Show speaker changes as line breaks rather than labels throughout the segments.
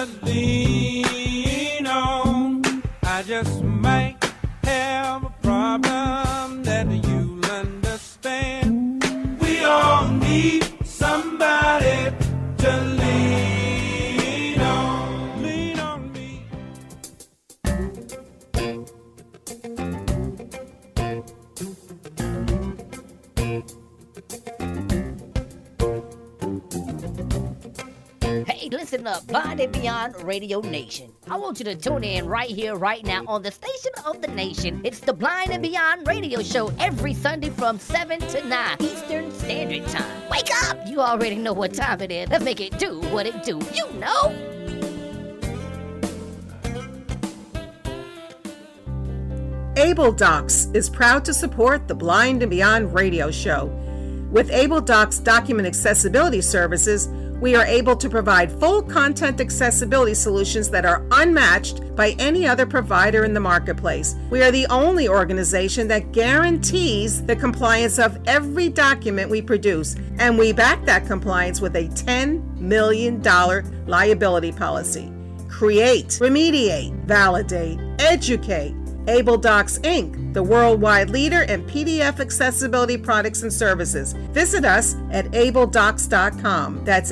lean on. I just might have a problem that you'll understand. We all need somebody to lean on. Lean on me.
Hey, listen up, Blind and Beyond Radio Nation. I want you to tune in right here, right now, on the station of the nation. It's the Blind and Beyond Radio Show every Sunday from 7 to 9 Eastern Standard Time. Wake up! You already know what time it is. Let's make it do what it do. You know!
Able Docs is proud to support the Blind and Beyond Radio Show. With Able Docs document accessibility services, we are able to provide full content accessibility solutions that are unmatched by any other provider in the marketplace. We are the only organization that guarantees the compliance of every document we produce, and we back that compliance with a $10 million liability policy. Create, remediate, validate, educate. Able Docs Inc., the worldwide leader in PDF accessibility products and services. Visit us at abledocs.com. That's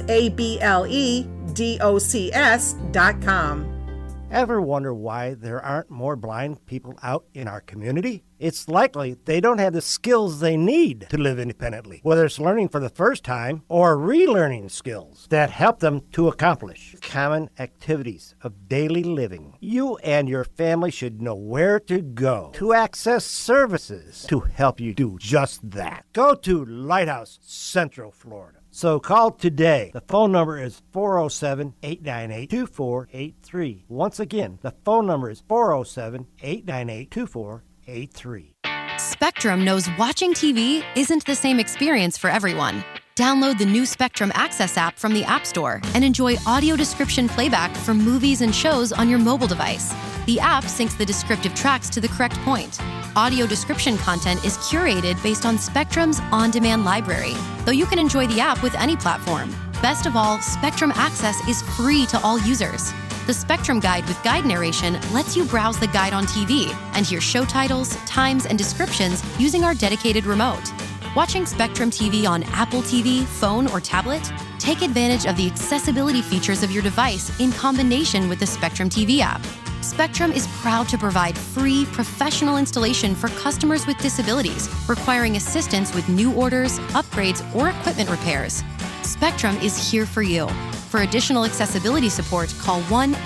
ABLEDOCS.com.
Ever wonder why there aren't more blind people out in our community? It's likely they don't have the skills they need to live independently, whether it's learning for the first time or relearning skills that help them to accomplish common activities of daily living. You and your family should know where to go to access services to help you do just that. Go to Lighthouse Central Florida. So call today. The phone number is 407-898-2483. Once again, the phone number is 407-898-2483.
Spectrum knows watching TV isn't the same experience for everyone. Download the new Spectrum Access app from the App Store and enjoy audio description playback for movies and shows on your mobile device. The app syncs the descriptive tracks to the correct point. Audio description content is curated based on Spectrum's on-demand library, though you can enjoy the app with any platform. Best of all, Spectrum Access is free to all users. The Spectrum Guide with guide narration lets you browse the guide on TV and hear show titles, times, and descriptions using our dedicated remote. Watching Spectrum TV on Apple TV, phone, or tablet? Take advantage of the accessibility features of your device in combination with the Spectrum TV app. Spectrum is proud to provide free, professional installation for customers with disabilities requiring assistance with new orders, upgrades, or equipment repairs. Spectrum is here for you. For additional accessibility support, call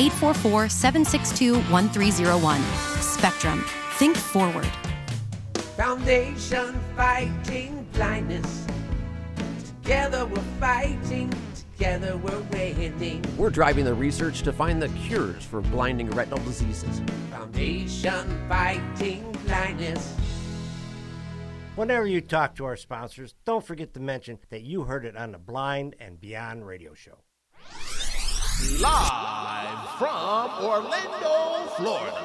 1-844-762-1301. Spectrum. Think forward.
Foundation fighting blindness. Together we're fighting. Together we're winning.
We're driving the research to find the cures for blinding retinal diseases.
Foundation fighting blindness.
Whenever you talk to our sponsors, don't forget to mention that you heard it on the Blind and Beyond Radio Show.
Live from Orlando, Florida.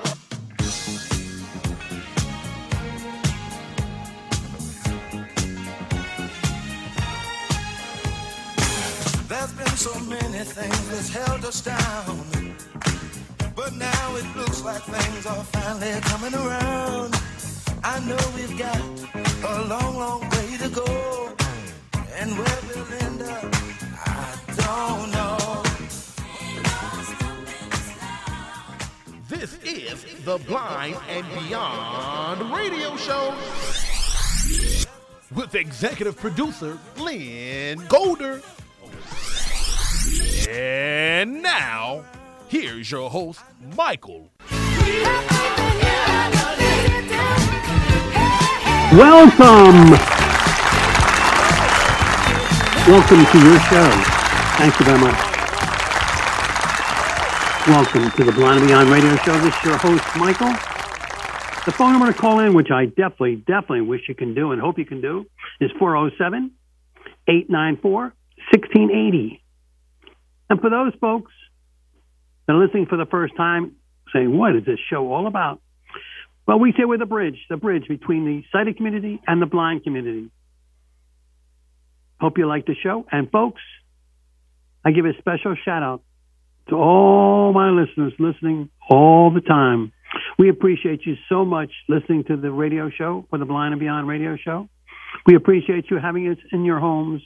There's been so many things that's held us down, but now it looks like things are finally coming around. I know we've got a long, long way to go, and where we'll end up, I don't know.
This is the Blind and Beyond Radio Show with executive producer Lynn Golder. And now, here's your host, Michael.
Welcome to your show. Thank you very much. Welcome to the Blind and Beyond Radio Show. This is your host, Michael. The phone number to call in, which I definitely wish you can do and hope you can do, is 407-894-1680. And for those folks that are listening for the first time, saying, what is this show all about? Well, we say we're the bridge between the sighted community and the blind community. Hope you like the show. And folks, I give a special shout out to all my listeners listening all the time. We appreciate you so much listening to the radio show, for the Blind and Beyond radio show. We appreciate you having us in your homes.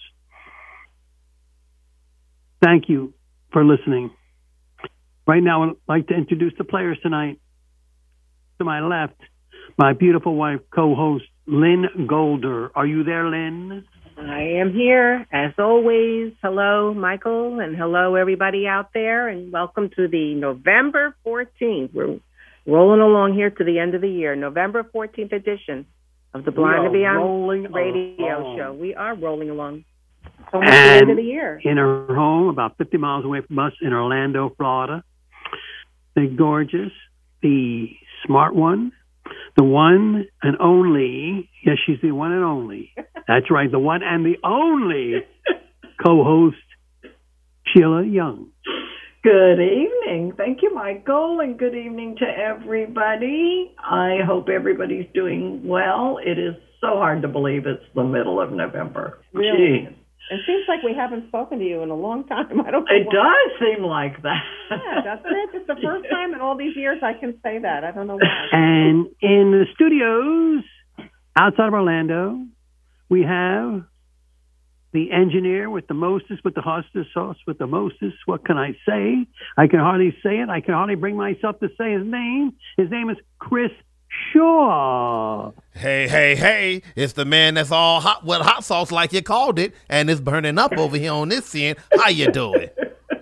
Thank you for listening. Right now, I'd like to introduce the players tonight. To my left, my beautiful wife, co-host, Lynn Golder. Are you there, Lynn?
I am here, as always. Hello, Michael, and hello, everybody out there, and welcome to the November 14th. We're rolling along here to the end of the year, November 14th edition of the Blind and Beyond radio show. We are rolling along. Almost the end of the year.
In her home, about 50 miles away from us, in Orlando, Florida, the gorgeous, the smart one, the one and only, yes, she's the one and only. That's right, the one and the only co-host, Sheila Young.
Good evening. Thank you, Michael, and good evening to everybody. I hope everybody's doing well. It is so hard to believe it's the middle of November.
Really?
Gee.
It seems like we haven't spoken to you in a long time. I don't know
It
why.
does seem like that.
Yeah, doesn't it? It's the first time in all these years I can say that. I don't know why.
And in the studios outside of Orlando, we have the engineer with the mostest, with the hostess sauce, with the mostest. What can I say? I can hardly say it. I can hardly bring myself to say his name. His name is Chris Shaw.
Hey, it's the man that's all hot with hot sauce like you called it, and it's burning up over here on this end. How you doing?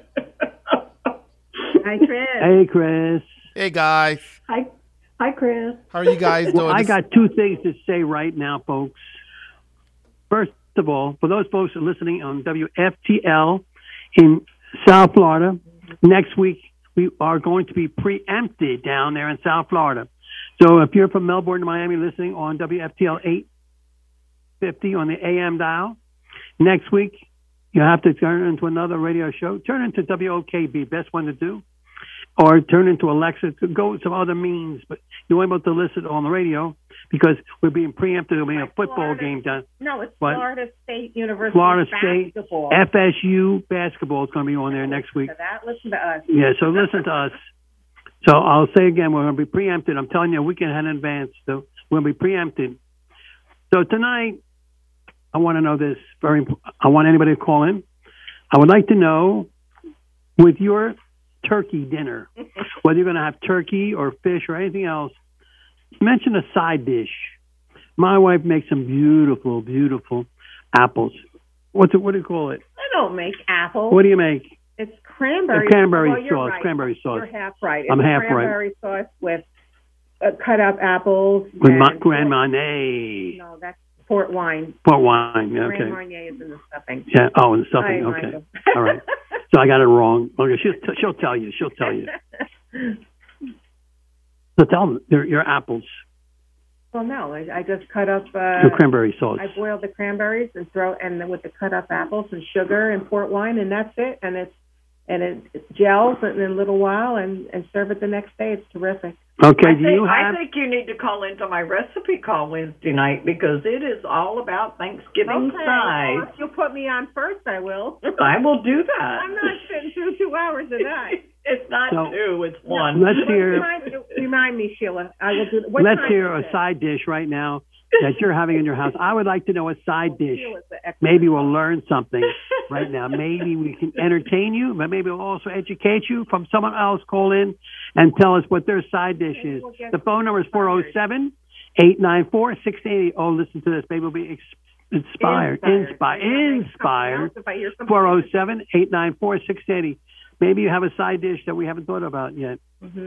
Hi, Chris.
Hey, Chris.
Hey, guys.
Hi, Chris.
How are you guys doing?
I got two things to say right now, folks. First of all, for those folks who are listening on WFTL in South Florida, next week we are going to be preempted down there in South Florida. So if you're from Melbourne to Miami listening on WFTL 850 on the AM dial, next week you have to turn into another radio show. Turn into WOKB, best one to do. Or turn into Alexa, to go with some other means. But you won't be able to listen on the radio because we're being preempted. There'll be a football game done.
No, it's
What?
Florida State University
Florida State,
basketball.
FSU basketball is going to be on there next week.
For that, listen to us.
Yeah, so listen to us. So I'll say again, we're going to be preempted. I'm telling you, a week ahead in advance. So we're going to be preempted. So tonight, I want to know this. I want anybody to call in. I would like to know, with your turkey dinner, whether you're going to have turkey or fish or anything else, mention a side dish. My wife makes some beautiful, beautiful apples. What do you call it?
I don't make apples.
What do you make?
It's cranberry.
Cranberry
well, you're
sauce.
Right.
Cranberry sauce.
You're half right. It's
I'm half right.
cranberry sauce with cut up apples.
With
and
Grand Marnier.
No, that's port wine.
Port wine. Yeah, okay.
Grand Marnier is in the stuffing.
Yeah. Oh, and the stuffing.
Hi,
Okay.
Michael.
All right. So I got it wrong. Okay. She'll tell you. She'll tell you. So tell them your apples.
Well, no, I just cut up.
Your cranberry sauce.
I boil the cranberries and then with the cut up apples and sugar and port wine, and that's it. And it gels in a little while and serve it the next day. It's terrific.
Okay.
I think you need to call into my recipe call Wednesday night because it is all about Thanksgiving sides.
Well, if you'll put me on first, I will.
I will do that.
I'm not sitting through 2 hours a night.
It's not two, it's one.
Let's hear.
Remind me, Sheila. I will do.
Let's hear a side dish right now that you're having in your house. I would like to know a side dish. Maybe we'll learn something right now. Maybe we can entertain you, but maybe we'll also educate you from someone else. Call in and tell us what their side dish is. The phone number is 407-894-680. Oh, listen to this. Maybe we'll be inspired. 407-894-680. Maybe you have a side dish that we haven't thought about yet.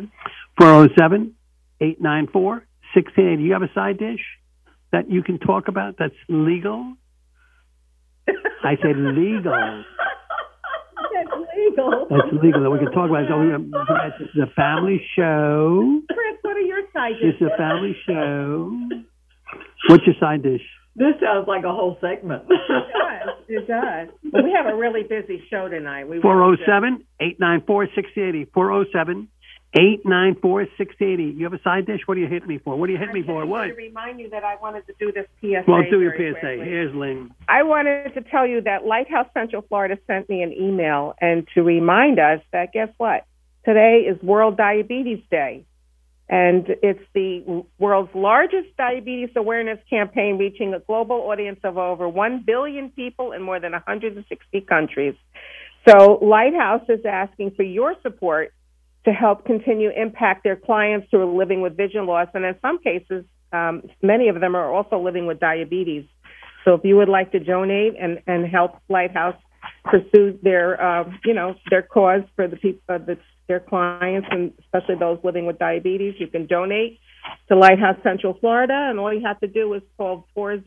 407-894-680. Do you have a side dish that you can talk about that's legal? I said legal.
That's legal.
That's legal. That we can talk about. So it's a family show.
Chris, what are your side dishes?
It's a family show. What's your side dish?
This sounds like a whole segment.
It does. Well, we have a really busy show tonight.
407-894-680. 894-680. You have a side dish? What do you hit me for? What do you hit me for? What?
To remind you that I wanted to do this PSA.
Well, do your
very
PSA.
quickly.
Here's Lynn.
I wanted to tell you that Lighthouse Central Florida sent me an email and to remind us that, guess what? Today is World Diabetes Day. And it's the world's largest diabetes awareness campaign, reaching a global audience of over 1 billion people in more than 160 countries. So Lighthouse is asking for your support to help continue impact their clients who are living with vision loss. And in some cases, many of them are also living with diabetes. So if you would like to donate and help Lighthouse pursue their cause for the people, their clients, and especially those living with diabetes, you can donate to Lighthouse Central Florida. And all you have to do is call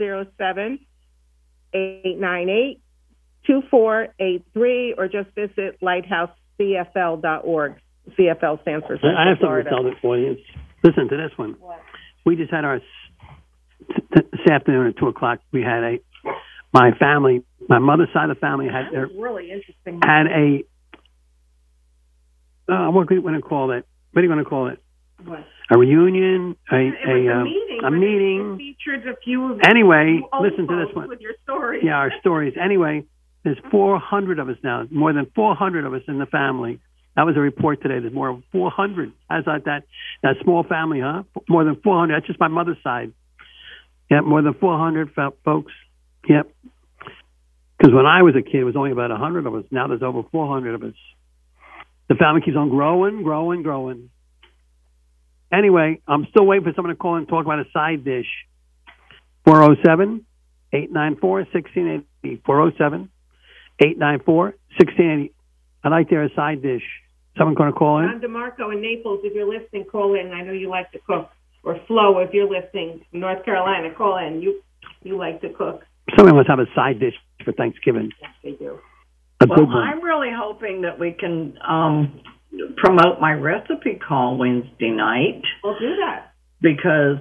407-898-2483 or just visit lighthousecfl.org. CFL stands for Central
I have something
Florida.
to tell the audience. Listen to this one.
What?
We just had our this afternoon at 2:00. We had my family, my mother's side of the family had
That was really interesting.
had a what are you going to call it? What are you going to call it?
What?
A reunion,
It was
a meeting.
It featured a few.
Anyway,
old
listen to this
folks
one.
with your stories.
Yeah, our stories. Anyway, there's 400 of us now. More than 400 of us in the family. That was a report today. There's more than 400. How's that small family, huh? More than 400. That's just my mother's side. Yeah, more than 400 folks. Yep. Because when I was a kid, it was only about 100 of us. Now there's over 400 of us. The family keeps on growing. Anyway, I'm still waiting for someone to call and talk about a side dish. 407-894-1680. 407-894-1680. I'd like to hear a side dish. Someone going to call in?
John DeMarco in Naples, if you're listening, call in. I know you like to cook. Or Flo, if you're listening, North Carolina, call in. You like to cook.
Someone must have a side dish for Thanksgiving.
Yes, they do.
A good one.
I'm really hoping that we can promote my recipe call Wednesday night.
We'll do that.
Because,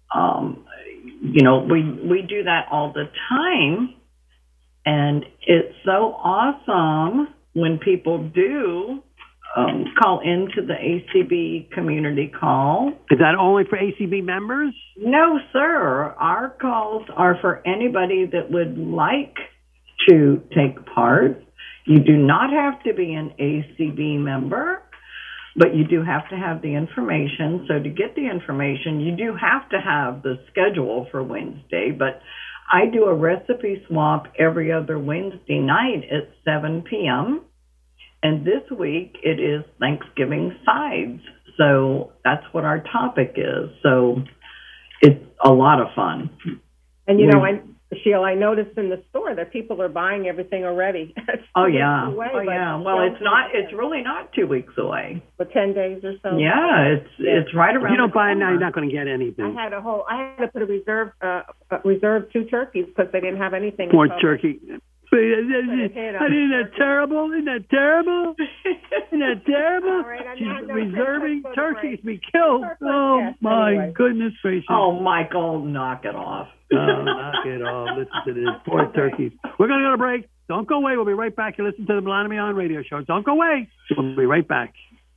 we do that all the time. And it's so awesome when people do call into the ACB community call.
Is that only for ACB members?
No, sir. Our calls are for anybody that would like to take part. You do not have to be an ACB member, but you do have to have the information. So to get the information, you do have to have the schedule for Wednesday. But I do a recipe swap every other Wednesday night at 7 p.m., and this week it is Thanksgiving sides. So that's what our topic is. So it's a lot of fun.
And, Sheila, I noticed in the store that people are buying everything already.
Oh, yeah.
Away,
Well, it's really not 2 weeks away.
For 10 days or so.
Yeah, it's right around.
If you don't buy it now,
corner.
you're not going to get anything.
I had to put a reserve 2 turkeys because they didn't have anything.
Poor turkey. Isn't that terrible? Isn't that terrible?
All right, I'm
She's
not gonna
reserving
take
turkeys to be killed. Oh,
yes,
my
anyway.
goodness gracious.
Oh, Michael, knock it off.
Oh, knock it off. Listen to this. Poor turkeys. We're going to go to break. Don't go away. We'll be right back. You listen to the Blind and Beyond radio show. Don't go away. We'll be right back.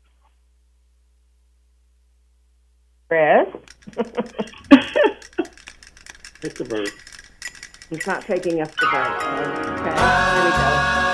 Chris?
It's a bird.
He's not taking us to break. Okay, here we go.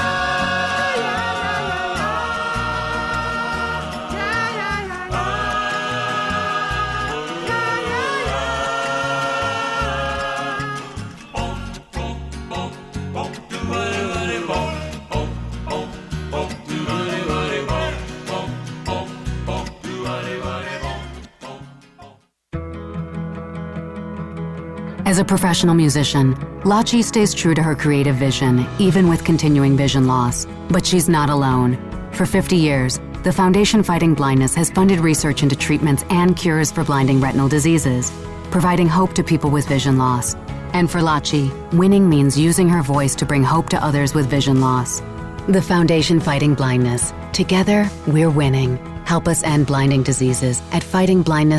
As a professional musician, Lachi stays true to her creative vision, even with continuing vision loss. But she's not alone. For 50 years, the Foundation Fighting Blindness has funded research into treatments and cures for blinding retinal diseases, providing hope to people with vision loss. And for Lachi, winning means using her voice to bring hope to others with vision loss. The Foundation Fighting Blindness. Together, we're winning. Help us end blinding diseases at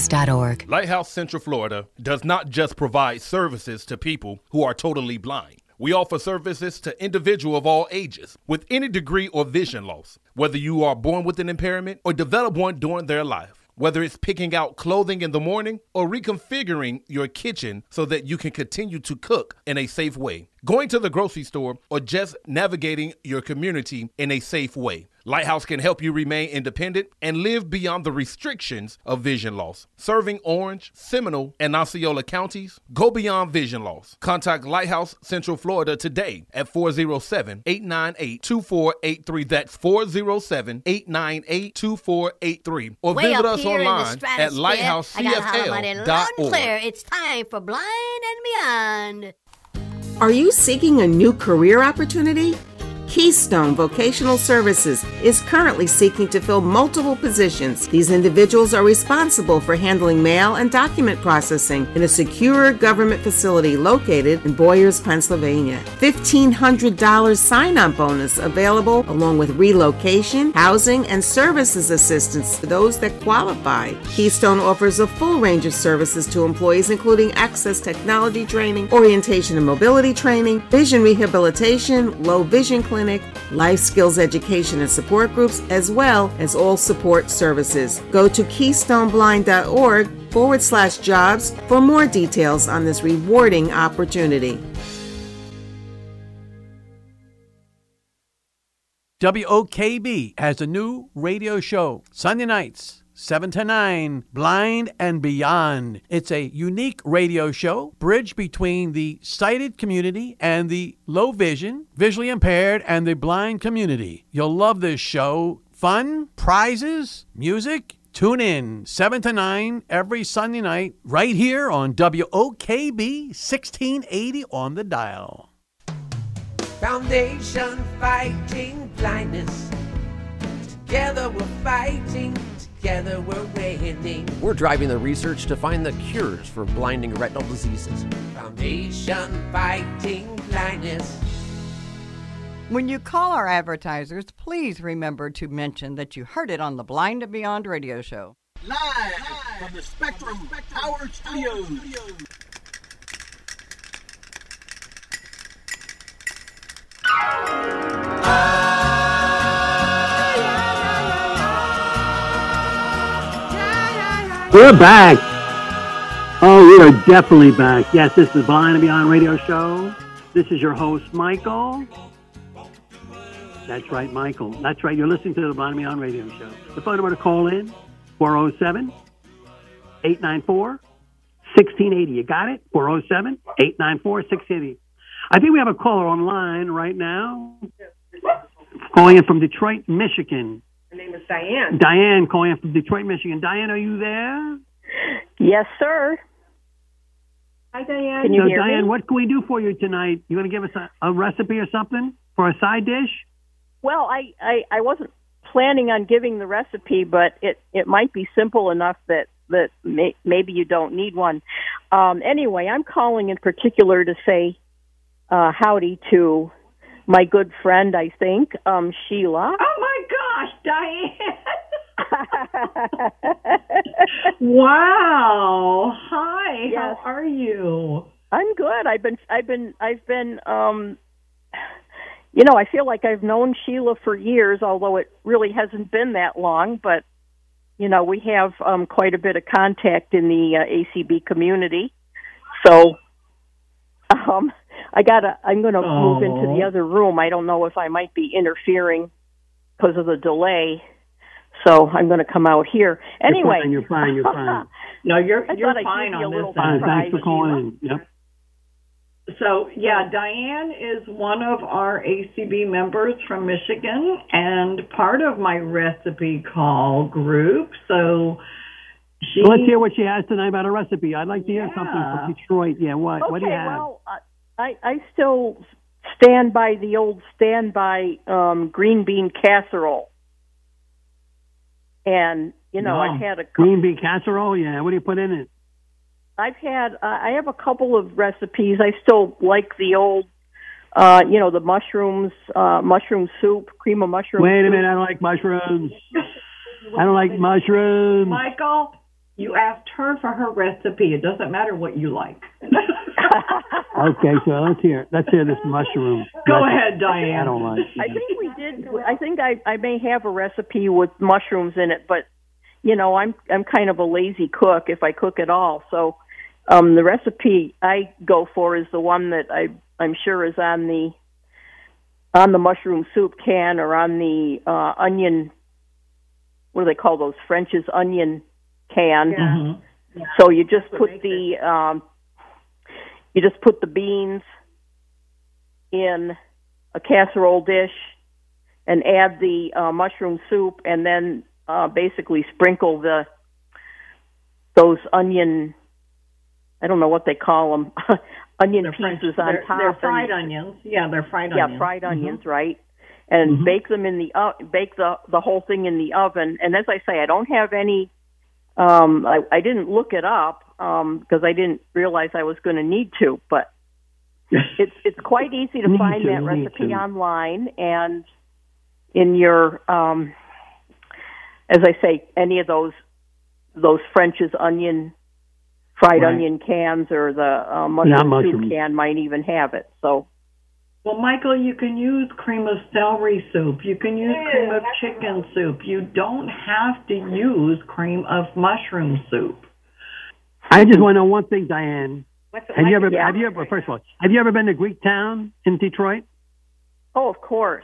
fightingblindness.org.
Lighthouse Central Florida does not just provide services to people who are totally blind. We offer services to individuals of all ages with any degree or vision loss, whether you are born with an impairment or develop one during their life. Whether it's picking out clothing in the morning or reconfiguring your kitchen so that you can continue to cook in a safe way, going to the grocery store, or just navigating your community in a safe way, Lighthouse can help you remain independent and live beyond the restrictions of vision loss. Serving Orange, Seminole, and Osceola counties, go beyond vision loss. Contact Lighthouse Central Florida today at 407-898-2483. That's 407-898-2483. Or visit us online at lighthousecfl.org.
It's time for Blind and Beyond.
Are you seeking a new career opportunity? Keystone Vocational Services is currently seeking to fill multiple positions. These individuals are responsible for handling mail and document processing in a secure government facility located in Boyers, Pennsylvania. $1,500 sign-on bonus available along with relocation, housing, and services assistance to those that qualify. Keystone offers a full range of services to employees, including access technology training, orientation and mobility training, vision rehabilitation, low vision clinic, life skills education and support groups, as well as all support services. Go to KeystoneBlind.org/jobs for more details on this rewarding opportunity.
WOKB has a new radio show, Sunday nights, 7 to 9, Blind and Beyond. It's a unique radio show, bridge between the sighted community and the low vision, visually impaired, and the blind community. You'll love this show. Fun, prizes, music. Tune in 7 to 9 every Sunday night right here on WOKB 1680 on the dial.
Foundation fighting blindness. Together we're fighting. Together we're winning.
We're driving the research to find the cures for blinding retinal diseases.
Foundation fighting blindness.
When you call our advertisers, please remember to mention that you heard it on the Blind and Beyond radio show.
Live from the Spectrum Power Studios.
We're back. Oh, we are definitely back. Yes, this is Blind and Beyond Radio Show. This is your host, Michael. That's right, Michael. That's right. You're listening to the Blind and Beyond Radio Show. The phone number to call in, 407-894-1680. You got it? 407-894-1680. I think we have a caller online right now. Calling in from Detroit, Michigan.
Her name is Diane.
Diane calling in from Detroit, Michigan. Diane, are you there?
Yes, sir. Hi, Diane. Can you hear
Diane,
me?
what can we do for you tonight? You want to give us a recipe or something for a side dish?
Well, I wasn't planning on giving the recipe, but it might be simple enough that maybe you don't need one. Anyway, I'm calling in particular to say howdy to my good friend, I think, Sheila.
Oh, my gosh, Diane. Wow. Hi.
Yes.
How are you?
I'm good. I've been I feel like I've known Sheila for years, although it really hasn't been that long, but we have quite a bit of contact in the ACB community. So I'm going to move into the other room. I don't know if I might be interfering because of the delay. So I'm going to come out here. Anyway.
You're fine.
No, you're
I'd
fine
give you
on
a little
this.
Fine.
surprise,
Thanks for calling in. Yep.
So, yeah, Diane is one of our ACB members from Michigan and part of my recipe call group. So
let's hear what she has tonight about a recipe. I'd like to hear something from Detroit. Yeah, what do you have?
Well, I still stand by the old green bean casserole. And, I've had a
green bean casserole? Yeah, what do you put in it?
I have a couple of recipes. I still like the old, the mushrooms, mushroom soup, cream of mushroom
Wait a
soup.
minute, I don't like mushrooms. I don't like mushrooms.
Michael, you asked her for her recipe. It doesn't matter what you like.
Okay, so let's hear this mushroom.
Go ahead, Diane.
I don't like.
I think we did. I think I may have a recipe with mushrooms in it, but I'm kind of a lazy cook if I cook at all. So the recipe I go for is the one that I'm sure is on the mushroom soup can or on the onion. What do they call those? French's onion can.
Yeah. Mm-hmm.
So you just put the beans in a casserole dish and add the mushroom soup, and then basically sprinkle those onion. I don't know what they call them. Onion pieces on top.
They're fried onions. Yeah, they're fried onions.
Yeah, fried onions, right? And bake them in the bake the whole thing in the oven. And as I say, I don't have any. I didn't look it up because I didn't realize I was going to need to. But it's quite easy to find that recipe online, and in your as I say, any of those French's onion. Fried onion cans or the mushroom soup can might even have it. So,
well, Michael, you can use cream of celery soup. You can use cream of chicken soup. You don't have to use cream of mushroom soup.
I just want to know one thing, Diane.
Have you ever
first of all, have you ever been to Greektown in Detroit?
Oh, of course.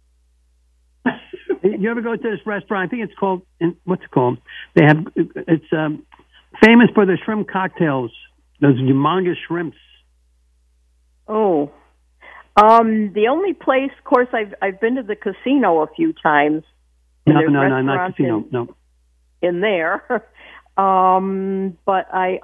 You ever go to this restaurant? I think it's called. What's it called? It's famous for the shrimp cocktails, those humongous shrimps.
Oh, the only place, of course, I've been to the casino a few times.
No, not casino. No,
in there. But I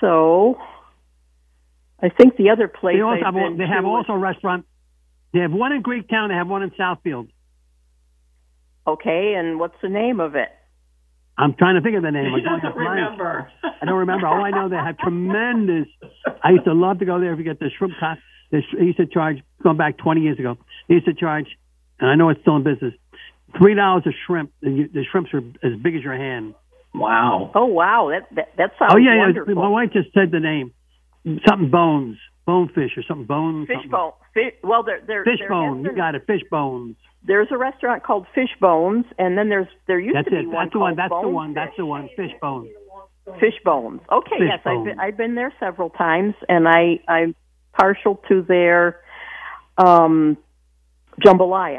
think the other place
they have also a restaurant. They have one in Greektown. They have one in Southfield.
Okay, and what's the name of it?
I'm trying to think of the name.
I don't remember.
I don't remember. All I know, they have tremendous. I used to love to go there if you get the shrimp. They used to charge, going back 20 years ago, they used to charge, and I know it's still in business, $3 a shrimp. The shrimps are as big as your hand.
Wow.
Oh, wow. That sounds wonderful.
My wife just said the name. Something bones. Bonefish or something bones.
Fishbone. Well,
Fishbone. You got it. Fishbones.
There's a restaurant called Fishbones, and then there used to be one called
That's the one. Fishbones.
Fishbones. Okay, yes, I've been there several times, and I'm partial to their jambalaya.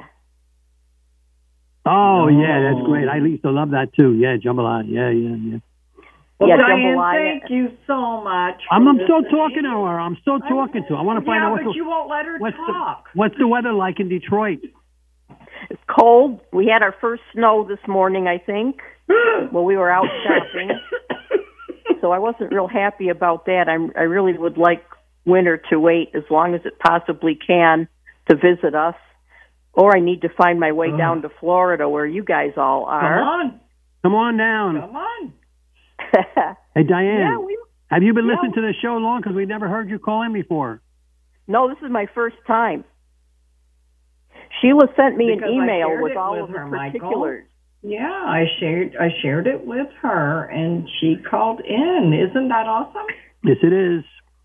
Oh yeah, that's great. I used to love that too. Yeah, jambalaya. Yeah.
Well, Diane, thank you so much.
I'm still talking to her. I'm still talking to her. I want to find out
but you won't let her talk.
What's the weather like in Detroit?
It's cold. We had our first snow this morning, I think, while we were out shopping. So I wasn't real happy about that. I really would like winter to wait as long as it possibly can to visit us. Or I need to find my way down to Florida where you guys all are.
Come on down.
Come on.
Hey, Diane, have you been listening to the show long? Because we never heard you call in before.
No, this is my first time. Sheila sent me an email with all of her particulars.
Yeah, I shared it with her, and she called in. Isn't that awesome?
Yes, it is.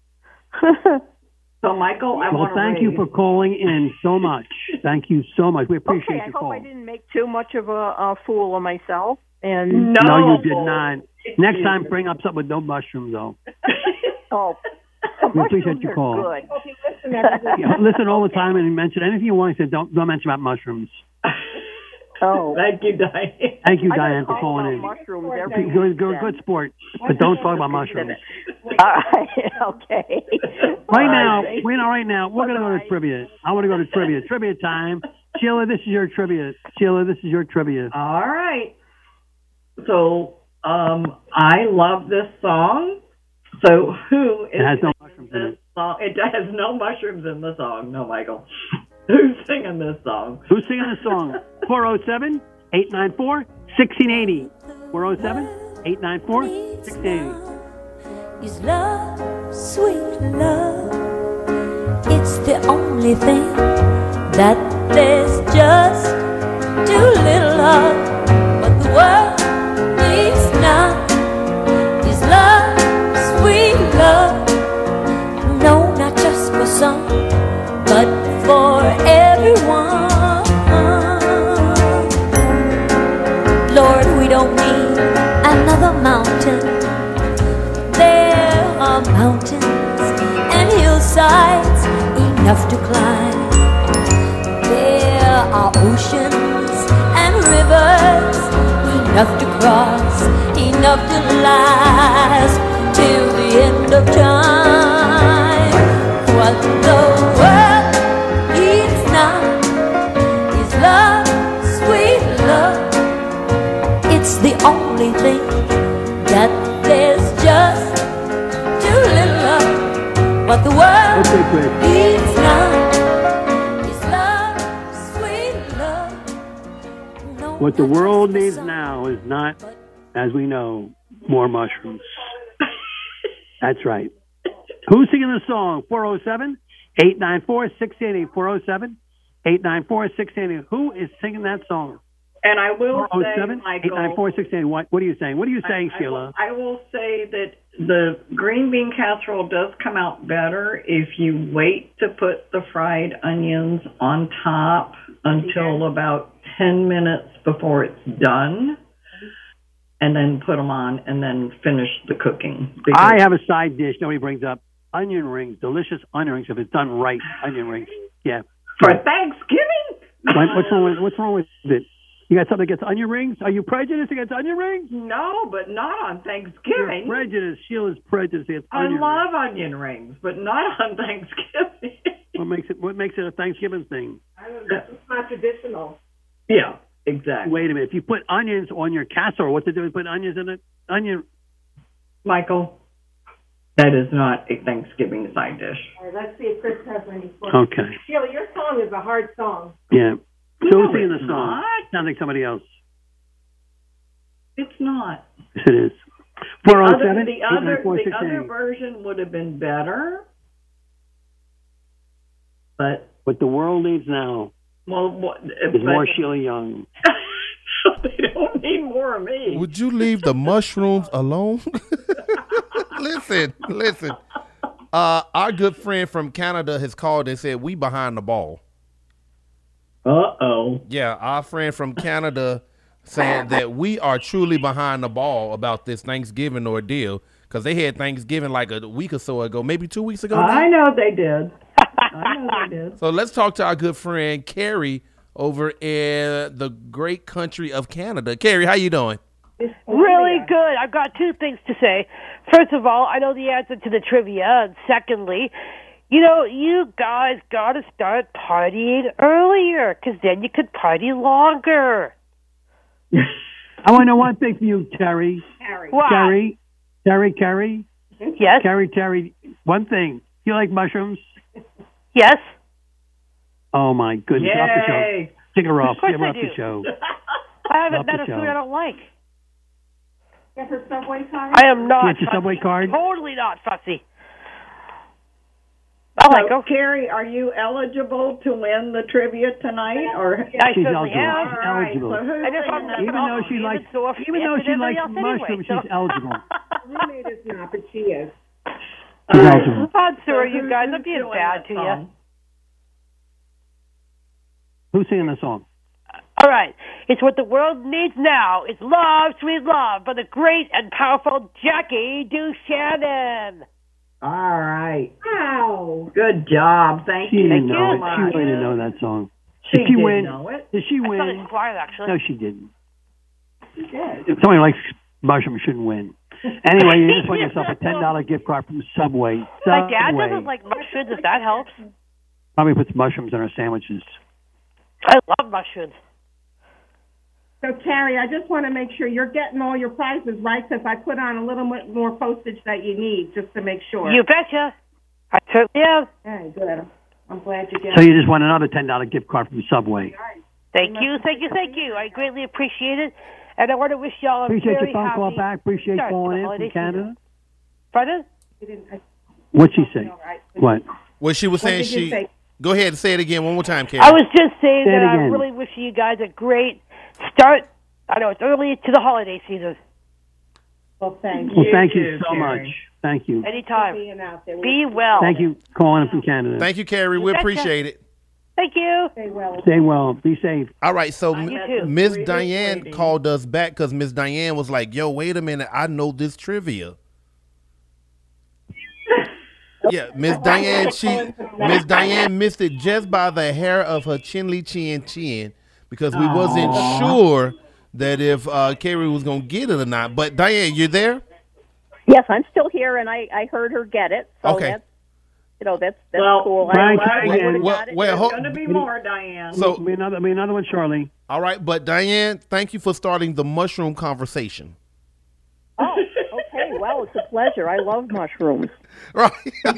So, Michael,
thank you for calling in so much. Thank you so much. We appreciate your call.
I hope I didn't make too much of a fool of myself. And
no, you did not. Next time, bring up something with no mushrooms, though.
Oh,
we appreciate your call.
Good.
Listen all the time and mention anything you want. He said, don't mention about mushrooms.
Oh,
thank you, Diane.
Thank you, Diane, for calling in.
Mushrooms
good sport, but don't talk about mushrooms.
All right, okay.
Right now, we're going to go to trivia. I want to go to trivia. Trivia time. Sheila, this is your trivia.
All right. So, I love this song. So, who is
it has no mushrooms in it.
Song? It has no mushrooms in the song. No, Michael. Who's singing this song?
407-894-1680. 407-894-1680.
Is love, sweet love. It's the only thing that there's just too little of. What the world needs now is love, sweet love. No enough to climb. There are oceans and rivers enough to cross, enough to last till the end of time. What the world needs now is love, sweet love. It's the only thing that there's just too little of. What the world needs now is love, sweet love.
What the world needs now is not, as we know, more mushrooms. That's right. Who's singing the song? 407-894-6888. 407-894-6888. Who is singing that song?
And I will say, Michael,
894-6888. What are you saying? What are you saying, Sheila?
I will say that the green bean casserole does come out better if you wait to put the fried onions on top until about 10 minutes before it's done, and then put them on and then finish the cooking.
I have a side dish nobody brings up. Onion rings, delicious onion rings, if it's done right, onion rings. Yeah.
For Thanksgiving?
What's wrong with it? You got something against onion rings? Are you prejudiced against onion rings?
No, but not on Thanksgiving.
You're prejudiced. Sheila's prejudiced against
I
onion
love onion rings, but not on Thanksgiving.
What makes it a Thanksgiving thing?
I don't know. It's not traditional.
Yeah, exactly.
Wait a minute. If you put onions on your casserole, what's the difference? Put onions in it? Onion.
Michael, that is not a Thanksgiving side dish.
All right, let's see if Chris has any for
Okay.
Sheila, your song is a hard song.
Yeah. So
No,
who's singing the
it's
song?
not.
Sounds like somebody else.
It's not.
Yes, it is.
The
407
other version would have been better, but
What the world needs now is more Sheila Young.
They don't need more of me.
Would you leave the mushrooms alone? Listen. Our good friend from Canada has called and said we behind the ball.
Uh-oh.
Yeah, our friend from Canada saying that we are truly behind the ball about this Thanksgiving ordeal because they had Thanksgiving like a week or so ago, maybe 2 weeks ago.
I know they did. I know they did.
So let's talk to our good friend Carrie over in the great country of Canada. Carrie, how you doing?
Really good. I've got two things to say. First of all, I know the answer to the trivia. And secondly, you guys got to start partying earlier because then you could party longer.
I want to know one thing from you, Terry.
What?
Terry.
Yes?
Terry. One thing. You like mushrooms?
Yes.
Oh, my goodness.
Yay.
Off the show. Take her off.
Of course
Get her
I
off
do.
the show.
I haven't
Off
met
the
a food
show.
I don't like.
Get her subway card?
I am not.
Get your subway card?
Totally not fussy. I like them.
Carrie, are you eligible to win the trivia tonight? Or
I
She's
certainly
eligible.
am.
She's eligible.
And if I'm
Even though she likes mushrooms, she's eligible.
Roommate is not, but she is.
She's eligible.
I'm sorry, you guys. I'm being bad to you.
Who's singing the song?
All right. It's what the world needs now. It's Love, Sweet Love by the great and powerful Jackie Duchanan.
All right.
Wow.
Good job. Thank
She
you.
didn't know
so
it.
much.
She really didn't know that song.
She
Did she
did
win?
know it.
Did she
I thought
win?
it was quiet, actually.
No, she didn't.
She did.
If somebody likes mushrooms, shouldn't win. Anyway, you just won yourself a $10 gift card from Subway.
My dad
Subway.
doesn't like mushrooms, if that helps.
Probably puts mushrooms in her sandwiches.
I love mushrooms.
So, Carrie, I just want to make sure you're getting all your prizes right, because I put on a little bit more postage that you need, just to make sure.
You betcha. I certainly am.
All right, good. I'm glad you get
So you just won another $10 gift card from Subway.
Thank you. I greatly appreciate it. And I want to wish y'all a
Appreciate
very
your phone call
happy
back. Appreciate
start to
calling
the
in
holiday
from Canada.
season. Pardon?
What'd she say? What?
Well, she was
What
saying
did you say?
Go ahead and say it again one more time, Carrie.
I was just saying
Say it
that I'm
again.
really wishing you guys a great start. I know it's early to the holiday season.
Well, thank
Well, thank you so much. Thank you.
Anytime. Be well.
Thank you calling in from Canada.
Thank you, Carrie. We
betcha.
appreciate it.
Thank you.
Stay well.
Stay well. Be safe.
All right, so
You too.
Miss Diane called us back because Miss Diane was like, yo, wait a minute, I know this trivia. Yeah, Miss Diane missed it just by the hair of her chin because we wasn't sure that if Carrie was gonna get it or not. But Diane, you're there?
Yes, I'm still here, and I heard her get it. So
okay.
That's
well,
cool.
There's
going to be more, Diane.
So be another one, Charlie.
All right, but Diane, thank you for starting the mushroom conversation.
Oh, okay. Well, it's a pleasure. I love mushrooms.
Right.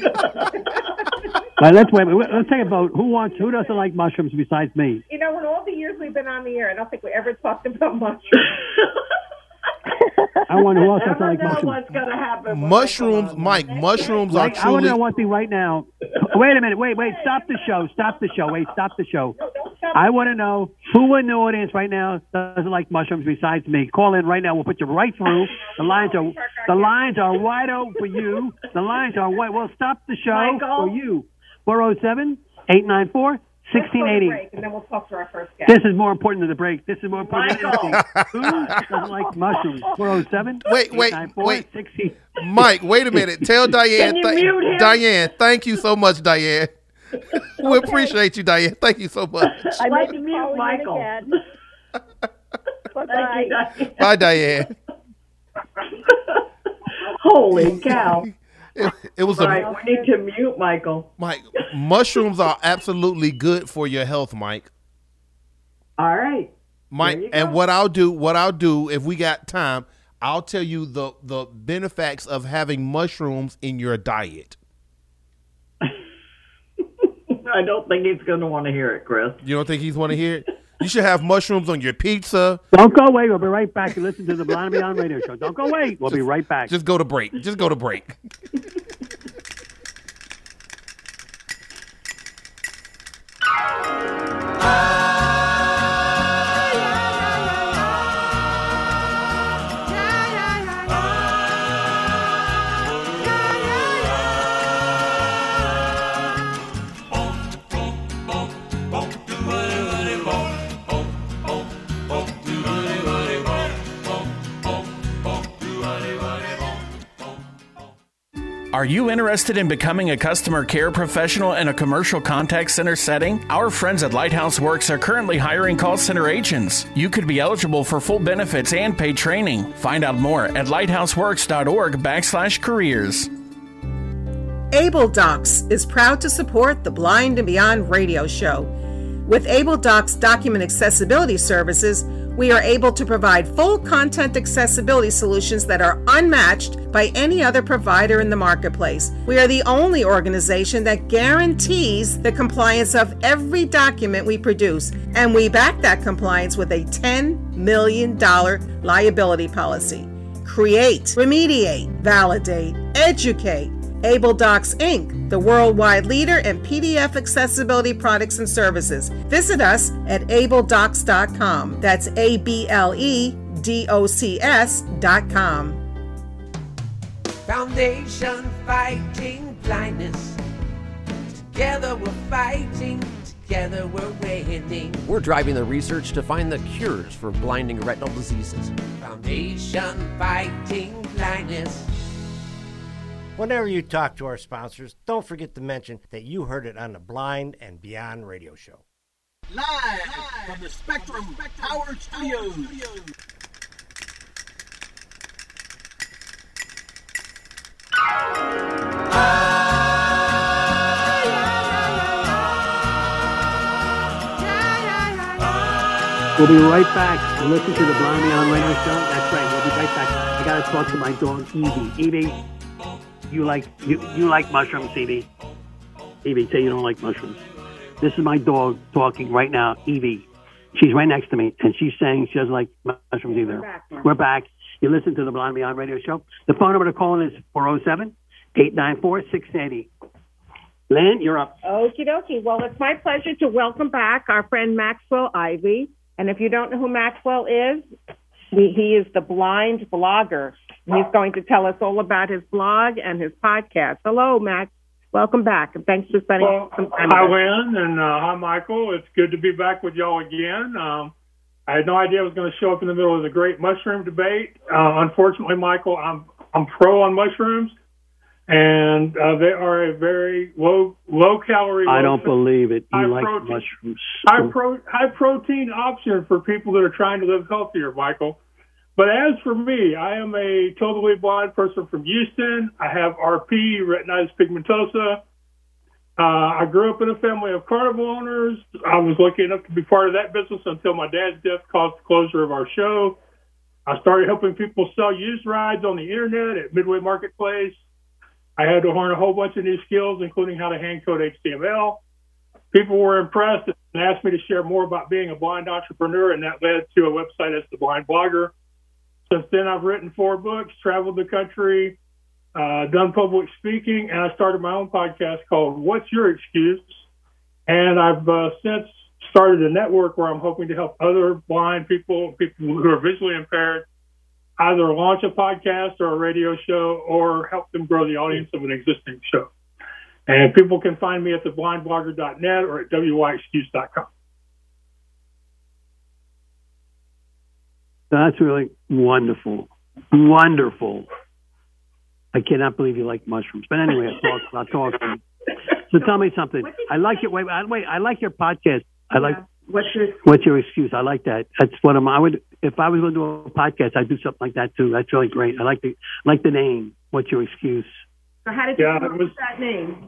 Let's take a vote. Who doesn't like mushrooms besides me?
You know, in all the years we've been on the air, I don't think we ever talked about mushrooms.
I wonder who else doesn't like mushrooms.
What's going to happen?
Mushrooms, Mike. Mushrooms are truly.
I want to know one thing right now. Wait a minute. Wait. Stop the show. Wait. Stop the show. I want to know who in the audience right now doesn't like mushrooms besides me. Call in right now. We'll put you right through. The lines are wide open for you. The lines are wide. We'll stop the show for you. 407-894-1680.
And then we'll talk to our first guest.
This is more important than the break. This is more important than anything. Who doesn't like mushrooms? 407.
Wait. Mike, wait a minute. Tell Diane. Diane, thank you so much, Diane. We appreciate you, Diane. Thank you so much.
I might be mute Michael. Bye.
Bye, Diane.
Holy cow.
It was
right, we need to mute Michael.
Mike, mushrooms are absolutely good for your health, Mike.
All right.
Mike, and what I'll do if we got time, I'll tell you the benefits of having mushrooms in your diet.
I don't think he's going to want to hear it, Chris.
You don't think he's want to hear it? You should have mushrooms on your pizza.
Don't go away. We'll be right back and listen to the Blind and Beyond radio show. Don't go away. We'll be right back.
Just go to break.
Are you interested in becoming a customer care professional in a commercial contact center setting? Our friends at Lighthouse Works are currently hiring call center agents. You could be eligible for full benefits and paid training. Find out more at lighthouseworks.org/careers.
Able Docs is proud to support the Blind and Beyond radio show. With Able Docs document accessibility services, we are able to provide full content accessibility solutions that are unmatched by any other provider in the marketplace. We are the only organization that guarantees the compliance of every document we produce, and we back that compliance with a $10 million liability policy. Create, remediate, validate, educate. Able Docs Inc., the worldwide leader in PDF accessibility products and services. Visit us at abledocs.com. That's ABLEDOCS.com.
Foundation Fighting Blindness. Together we're fighting. Together we're winning.
We're driving the research to find the cures for blinding retinal diseases.
Foundation Fighting Blindness.
Whenever you talk to our sponsors, don't forget to mention that you heard it on the Blind and Beyond radio show.
Live from the Spectrum Power Studios.
We'll be right back and listen to the Blind and Beyond radio show. That's right. We'll be right back. I got to talk to my dog, Evie. Evie. You like mushrooms, Evie. Evie, say you don't like mushrooms. This is my dog talking right now, Evie. She's right next to me, and she's saying she doesn't like mushrooms either. We're back. You listen to the Blind Beyond radio show. The phone number to call in is 407-894-1680. Lynn, you're up.
Okie dokie. Well, it's my pleasure to welcome back our friend Maxwell Ivy. And if you don't know who Maxwell is, he is the blind blogger. He's going to tell us all about his blog and his podcast. Hello, Max. Welcome back, and thanks for spending some time with us.
Hi, Lynn, and hi, Michael. It's good to be back with y'all again. I had no idea I was going to show up in the middle of the great mushroom debate. Unfortunately, Michael, I'm pro on mushrooms. and they are a very low calorie.
I don't believe it. You like
protein,
mushrooms.
High protein option for people that are trying to live healthier, Michael. But as for me, I am a totally blind person from Houston. I have RP, retinitis pigmentosa. I grew up in a family of carnival owners. I was lucky enough to be part of that business until my dad's death caused the closure of our show. I started helping people sell used rides on the internet at Midway Marketplace. I had to learn a whole bunch of new skills, including how to hand code HTML. People were impressed and asked me to share more about being a blind entrepreneur, and that led to a website as The Blind Blogger. Since then, I've written 4 books, traveled the country, done public speaking, and I started my own podcast called What's Your Excuse? And I've since started a network where I'm hoping to help other blind people who are visually impaired, either launch a podcast or a radio show or help them grow the audience of an existing show. And people can find me at theblindblogger.net or at wyexcuse.com.
That's really wonderful. Wonderful. I cannot believe you like mushrooms. But anyway, I'll talk to you. So tell me something. I like it. Wait, I like your podcast. I like What's Your Excuse? I like that. That's what I would, if I was going to do a podcast, I'd do something like that too. That's really great. I like the name. What's Your Excuse?
So how did you come up with that name?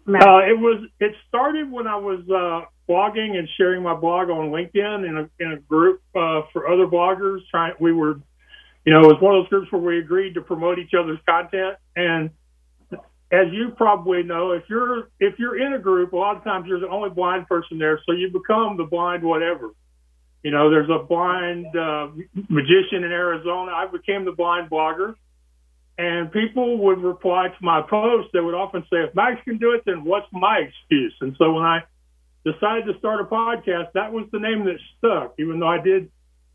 It started when I was blogging and sharing my blog on LinkedIn in a group for other bloggers. We were, it was one of those groups where we agreed to promote each other's content. And as you probably know, if you're in a group, a lot of times you're the only blind person there, so you become the blind whatever. There's a blind magician in Arizona. I became the blind blogger. And people would reply to my posts. They would often say, if Max can do it, then what's my excuse? And so when I decided to start a podcast, that was the name that stuck, even though I did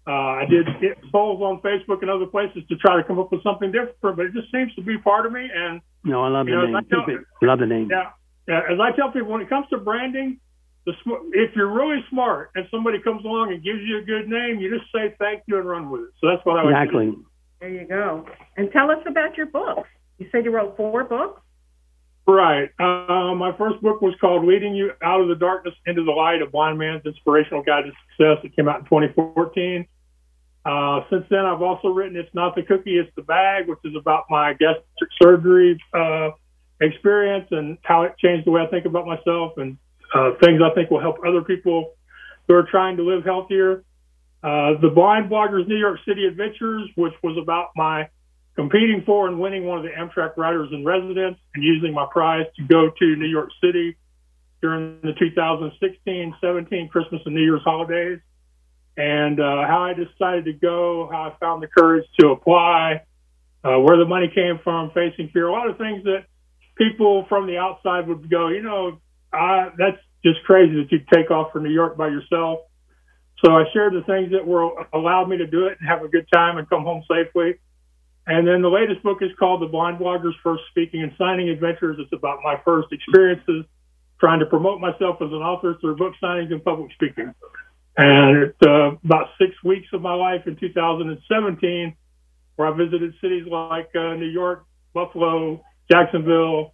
polls on Facebook and other places to try to come up with something different, but it just seems to be part of me. And
no, I love the name. Love the name.
Yeah. As I tell people, when it comes to branding, if you're really smart and somebody comes along and gives you a good name, you just say thank you and run with it. So that's what I would do.
There you go. And tell us about your books. You said you wrote 4 books?
Right. My first book was called Leading You Out of the Darkness into the Light, A Blind Man's Inspirational Guide to Success. It came out in 2014. Since then, I've also written It's Not the Cookie, It's the Bag, which is about my gastric surgery experience and how it changed the way I think about myself and things I think will help other people who are trying to live healthier. The Blind Blogger's New York City Adventures, which was about my competing for and winning one of the Amtrak Writers in Residence and using my prize to go to New York City during the 2016-17 Christmas and New Year's holidays, and how I decided to go, how I found the courage to apply, where the money came from, facing fear, a lot of things that people from the outside would go, that's just crazy that you take off for New York by yourself. So I shared the things that allowed me to do it and have a good time and come home safely. And then the latest book is called The Blind Blogger's First Speaking and Signing Adventures. It's about my first experiences trying to promote myself as an author through book signings and public speaking. And it's about 6 weeks of my life in 2017 where I visited cities like New York, Buffalo, Jacksonville,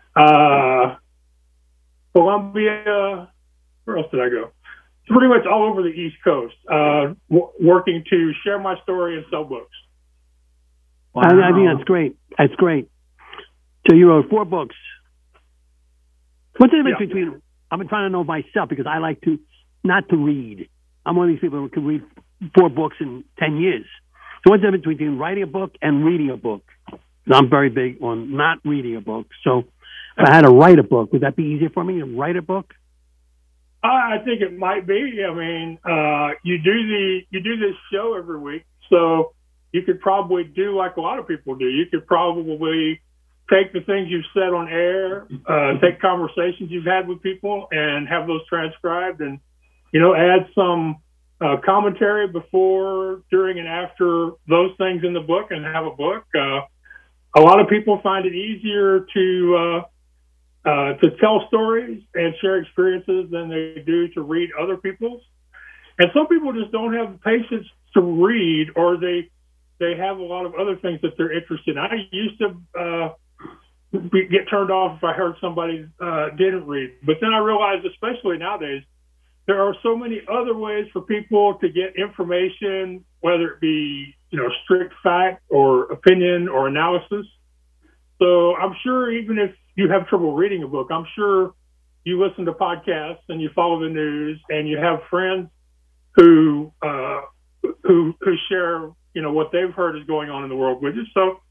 Columbia. Where else did I go? Pretty much all over the East Coast, working to share my story and sell books.
Wow. I think that's great. That's great. So you wrote 4 books. What's the difference between, I've been trying to know myself because I like not to read. I'm one of these people who can read 4 books in 10 years. So what's the difference between writing a book and reading a book? I'm very big on not reading a book. So if I had to write a book, would that be easier for me to write a book?
I think it might be. I mean, you do this show every week, so you could probably do like a lot of people do. You could probably take the things you've said on air, take conversations you've had with people, and have those transcribed, and add some commentary before, during, and after those things in the book, and have a book. A lot of people find it easier to tell stories and share experiences than they do to read other people's. And some people just don't have the patience to read, or they have a lot of other things that they're interested in. I used to get turned off if I heard somebody didn't read. But then I realized, especially nowadays, there are so many other ways for people to get information, whether it be, strict fact or opinion or analysis. So I'm sure even if you have trouble reading a book, I'm sure you listen to podcasts and you follow the news and you have friends who share, what they've heard is going on in the world with you. So,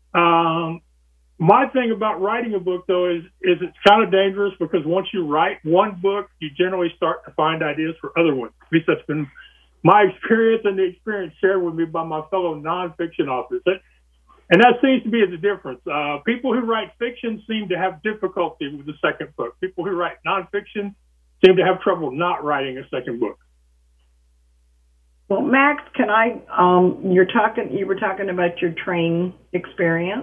my thing about writing a book, though, is it's kind of dangerous because once you write one book, you generally start to find ideas for other ones. At least that's been my experience and the experience shared with me by my fellow nonfiction authors. And that seems to be the difference. People who write fiction seem to have difficulty with the second book. People who write nonfiction seem to have trouble not writing a second book.
Well, Max, can I? You were talking about your train experience.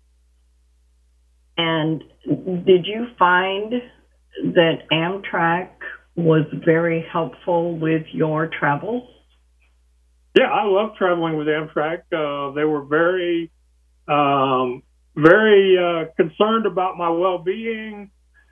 And did you find that Amtrak was very helpful with your travels?
Yeah, I love traveling with Amtrak. They were very, very concerned about my well-being.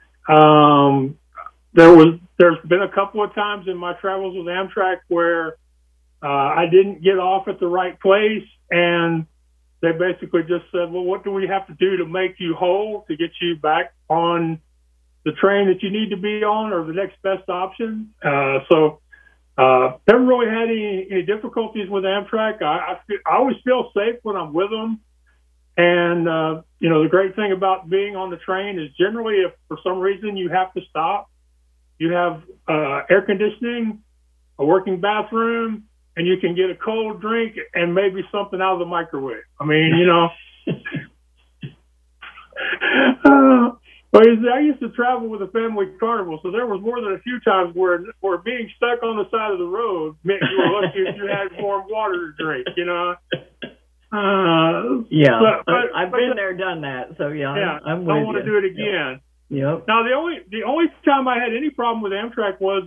There's been a couple of times in my travels with Amtrak where I didn't get off at the right place, and they basically just said, well, what do we have to do to make you whole, to get you back on the train that you need to be on or the next best option? So never really had any difficulties with Amtrak. I always feel safe when I'm with them. And, the great thing about being on the train is generally if for some reason you have to stop, you have air conditioning, a working bathroom, and you can get a cold drink and maybe something out of the microwave. I mean, I used to travel with a family carnival, so there was more than a few times where being stuck on the side of the road meant you were lucky if you had warm water to drink,
I've been there, done that, so yeah, I'm with you.
I want to do it again.
Yep.
Now, the only time I had any problem with Amtrak was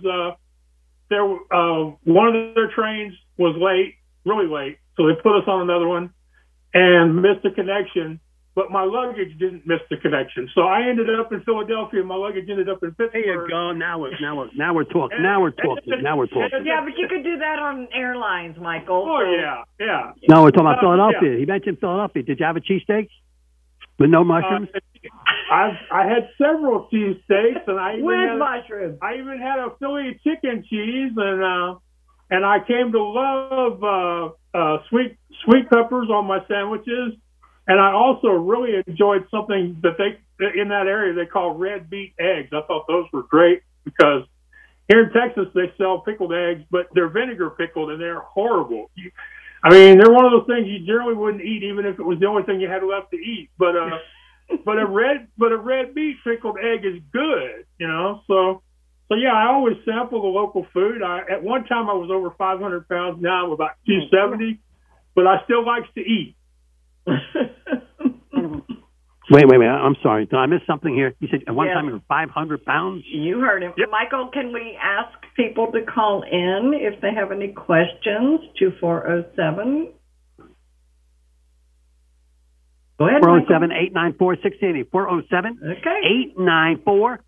one of their trains was late, really late, so they put us on another one and missed the connection. But my luggage didn't miss the connection, so I ended up in Philadelphia. And my luggage ended up in Pittsburgh.
There you go. Now we're talking. Now we're talking.
Yeah, but you could do that on airlines, Michael.
Oh yeah.
No, we're talking about Philadelphia. Yeah. He mentioned Philadelphia. Did you have a cheesesteak with no mushrooms?
I had several cheesesteaks, and I
mushrooms.
I even had a Philly chicken cheese, and I came to love sweet peppers on my sandwiches. And I also really enjoyed something that in that area they call red beet eggs. I thought those were great because here in Texas they sell pickled eggs, but they're vinegar pickled and they're horrible. They're one of those things you generally wouldn't eat even if it was the only thing you had left to eat. But a red beet pickled egg is good, So yeah, I always sample the local food. At one time I was over 500 pounds. Now I'm about 270, but I still like to eat.
Wait. I'm sorry. Did I miss something here? You said at one time you were 500 pounds?
You heard him.
Yep.
Michael, can we ask people to call in if they have any questions? 2407. Go ahead,
407-894-1680. 407 894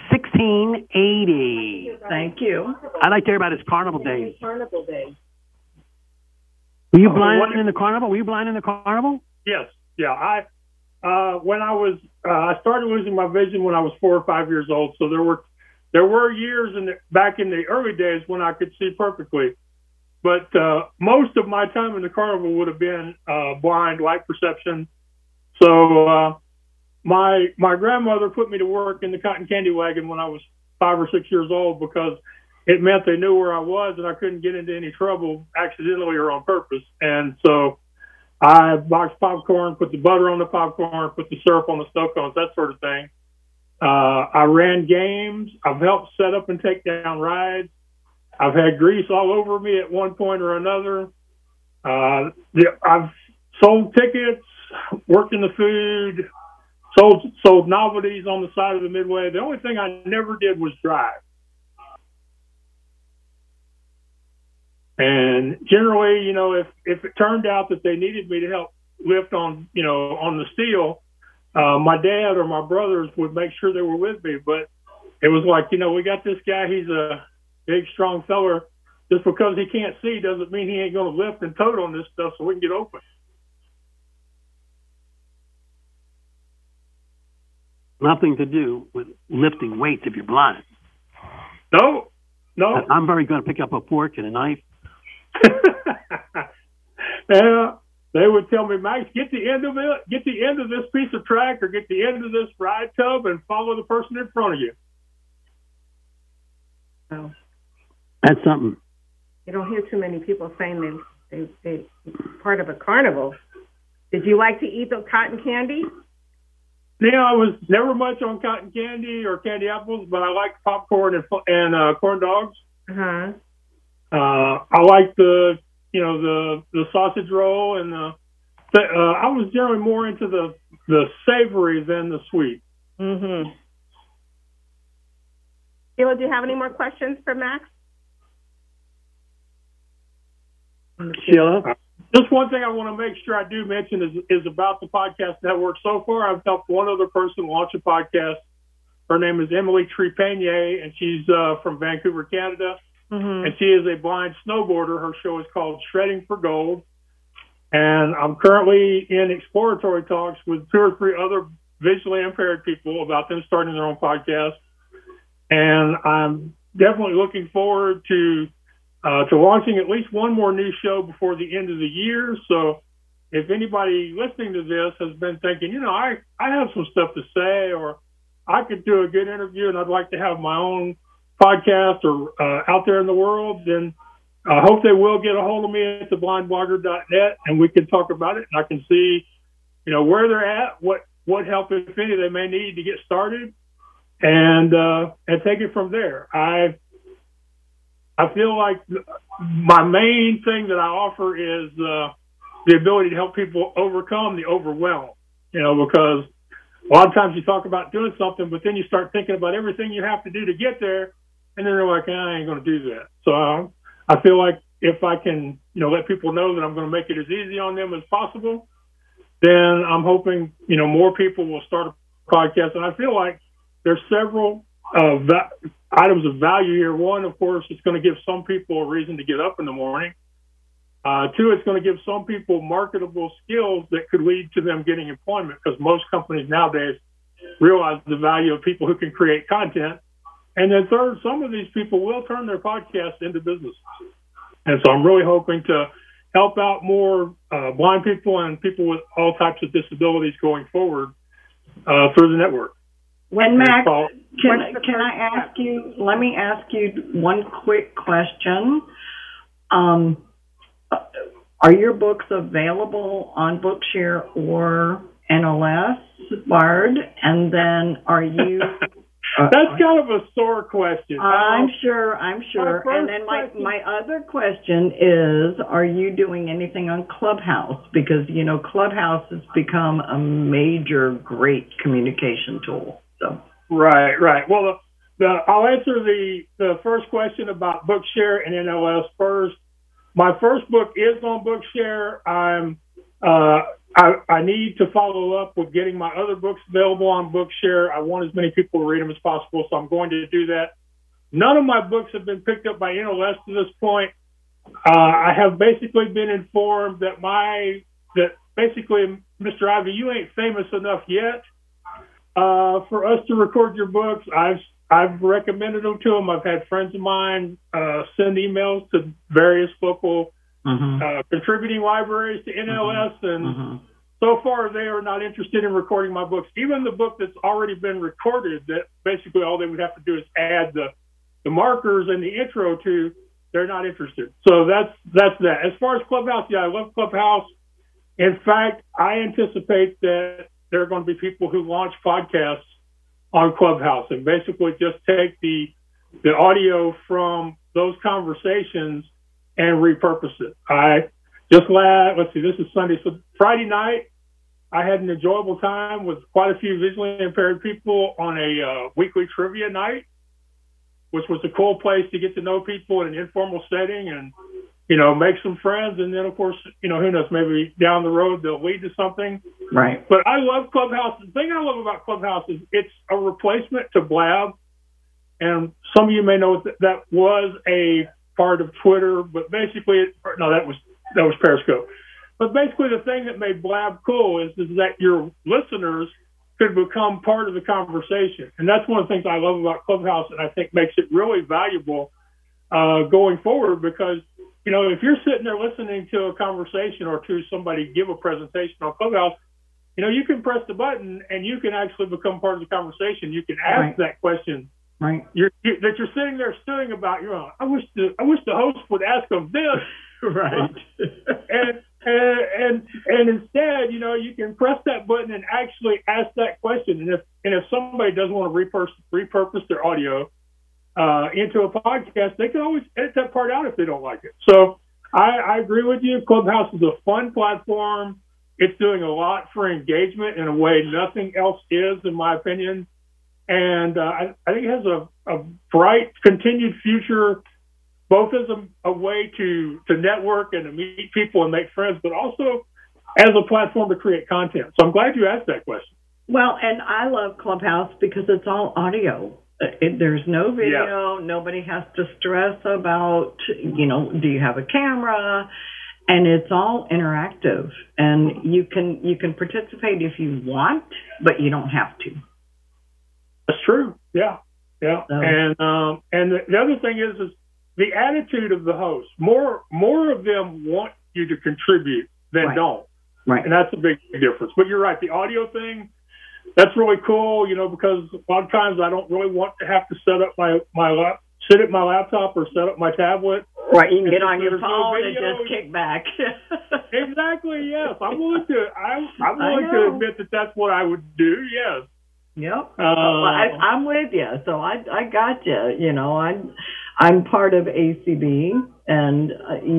1680.
Thank you.
I'd like to hear about his carnival days.
Carnival days.
Were you blind in the carnival?
Yes. Yeah. When I started losing my vision when I was 4 or 5 years old. So there were years back in the early days when I could see perfectly. But most of my time in the carnival would have been blind, light perception. So my grandmother put me to work in the cotton candy wagon when I was 5 or 6 years old because it meant they knew where I was and I couldn't get into any trouble accidentally or on purpose. And so I boxed popcorn, put the butter on the popcorn, put the syrup on the snow cones, that sort of thing. I ran games. I've helped set up and take down rides. I've had grease all over me at one point or another. I've sold tickets, worked in the food, sold novelties on the side of the Midway. The only thing I never did was drive. And generally, if it turned out that they needed me to help lift on the steel, my dad or my brothers would make sure they were with me. But it was like, we got this guy. He's a big, strong feller. Just because he can't see doesn't mean he ain't going to lift and tote on this stuff so we can get open.
Nothing to do with lifting weights if you're blind.
No.
I'm very good at pick up a fork and a knife.
Yeah, they would tell me, Max, get the end of this piece of track or get the end of this ride tub and follow the person in front of you.
Oh.
That's something.
You don't hear too many people saying they part of a carnival. Did you like to eat the cotton candy?
Yeah, I was never much on cotton candy or candy apples, but I liked popcorn and corn dogs.
Uh-huh.
I liked the sausage roll and I was generally more into the savory than the sweet.
Mm-hmm. Sheila, do you have any more questions for Max?
Sheila? Just one thing I want to make sure I do mention is about the podcast network. So far, I've helped one other person launch a podcast. Her name is Emily Trepanier, and she's from Vancouver, Canada.
Mm-hmm.
And she is a blind snowboarder. Her show is called Shredding for Gold. And I'm currently in exploratory talks with 2 or 3 other visually impaired people about them starting their own podcast. And I'm definitely looking forward to launching at least one more new show before the end of the year. So if anybody listening to this has been thinking, I have some stuff to say, or I could do a good interview and I'd like to have my own podcast or out there in the world, then I hope they will get a hold of me at theblindblogger.net and we can talk about it. And I can see, where they're at, what help, if any, they may need to get started, and take it from there. I feel like my main thing that I offer is the ability to help people overcome the overwhelm, because a lot of times you talk about doing something, but then you start thinking about everything you have to do to get there, and then they're like, I ain't going to do that. So I feel like if I can, let people know that I'm going to make it as easy on them as possible, then I'm hoping, more people will start a podcast. And I feel like there's several items of value here. One, of course, it's going to give some people a reason to get up in the morning. 2, it's going to give some people marketable skills that could lead to them getting employment, because most companies nowadays realize the value of people who can create content. And then 3rd, some of these people will turn their podcasts into business. And so I'm really hoping to help out more blind people and people with all types of disabilities going forward through the network.
And Max, can I ask you, let me ask you one quick question. Are your books available on Bookshare or NLS, Bard? And then are you...
That's kind of a sore question.
I'm sure. And then my other question is, are you doing anything on Clubhouse? Because, Clubhouse has become a major, great communication tool. So.
Right. Well, I'll answer the first question about Bookshare and NLS first. My first book is on Bookshare. I need to follow up with getting my other books available on Bookshare. I want as many people to read them as possible, so I'm going to do that. None of my books have been picked up by NLS to this point. I have basically been informed that Mr. Ivy, you ain't famous enough yet for us to record your books. I've recommended them to them. I've had friends of mine send emails to various local contributing libraries to NLS, and so far they are not interested in recording my books. Even the book that's already been recorded, that basically all they would have to do is add the markers and the intro to, they're not interested. So that's that. As far as Clubhouse, yeah, I love Clubhouse. In fact, I anticipate that there are going to be people who launch podcasts on Clubhouse and basically just take the audio from those conversations and repurpose it. Let's see, this is Sunday. So Friday night, I had an enjoyable time with quite a few visually impaired people on a weekly trivia night, which was a cool place to get to know people in an informal setting. And make some friends, and then of course, who knows, maybe down the road they'll lead to something.
Right.
But I love Clubhouse. The thing I love about Clubhouse is it's a replacement to Blab, and some of you may know that was a part of Twitter, but basically, that was Periscope. But basically, the thing that made Blab cool is that your listeners could become part of the conversation, and that's one of the things I love about Clubhouse, and I think makes it really valuable going forward, because if you're sitting there listening to a conversation or to somebody give a presentation on Clubhouse, you can press the button and you can actually become part of the conversation. You can ask that question.
Right.
That you're sitting there stewing about. You're on. I wish the host would ask them this.
Right.
and instead, you can press that button and actually ask that question. And if somebody doesn't want to repurpose their audio into a podcast, they can always edit that part out if they don't like it. So I agree with you. Clubhouse is a fun platform. It's doing a lot for engagement in a way nothing else is, in my opinion. And I think it has a bright continued future, both as a way to network and to meet people and make friends, but also as a platform to create content. So I'm glad you asked that question.
Well, and I love Clubhouse because it's all audio. There's no video. Yeah. Nobody has to stress about, do you have a camera? And it's all interactive. And you can participate if you want, but you don't have to.
That's true. Yeah. Yeah. So. And the other thing is the attitude of the host. More of them want you to contribute than don't.
Right.
And that's a big difference. But you're right. The audio thing, that's really cool, because a lot of times I don't really want to have to sit at my laptop or set up my tablet.
Right, you can get on your phone and just kick back.
Exactly, yes. I'm willing to admit that that's what I would do, yes.
Yep. I'm with you. So I got you. I'm part of ACB, and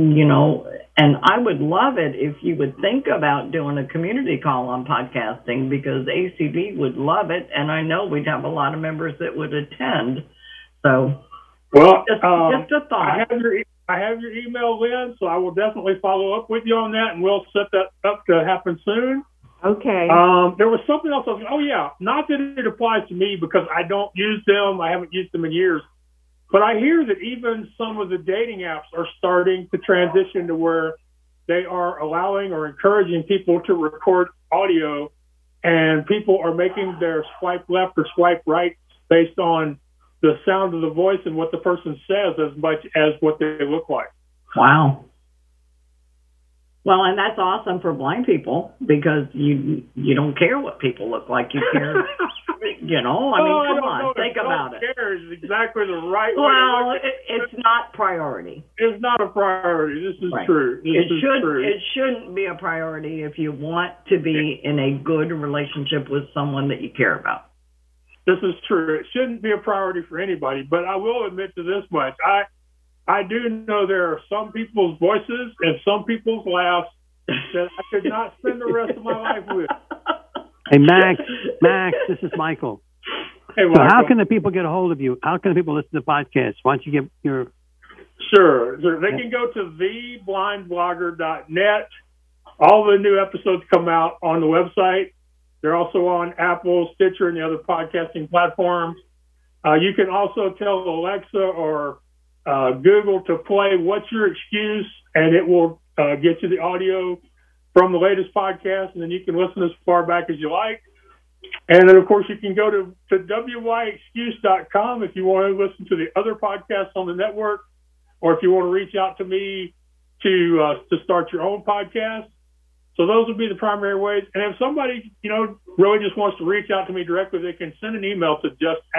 and I would love it if you would think about doing a community call on podcasting, because ACB would love it, and I know we'd have a lot of members that would attend. So, just a thought.
I have your email, Lynn, so I will definitely follow up with you on that, and we'll set that up to happen soon.
Okay.
There was something else. Not that it applies to me because I don't use them. I haven't used them in years. But I hear that even some of the dating apps are starting to transition to where they are allowing or encouraging people to record audio, and people are making their swipe left or swipe right based on the sound of the voice and what the person says as much as what they look like.
Wow. Well, and that's awesome for blind people, because you don't care what people look like. You care, come on, think about it.
Care is exactly the right way.
Well, it's not priority.
It's not a priority. This is true.
It shouldn't be a priority if you want to be in a good relationship with someone that you care about.
This is true. It shouldn't be a priority for anybody, but I will admit to this much. I do know there are some people's voices and some people's laughs that I could not spend the rest of my life with.
Hey, Max, this is Michael.
Hey, Michael.
So how can the people get a hold of you? How can the people listen to podcasts? Why don't you give your...
Sure. They can go to theblindblogger.net. All the new episodes come out on the website. They're also on Apple, Stitcher, and the other podcasting platforms. You can also tell Alexa or Google to play What's Your Excuse, and it will get you the audio from the latest podcast, and then you can listen as far back as you like. And then, of course, you can go to wyexcuse.com if you want to listen to the other podcasts on the network, or if you want to reach out to me to start your own podcast. So those would be the primary ways. And if somebody, really just wants to reach out to me directly, they can send an email to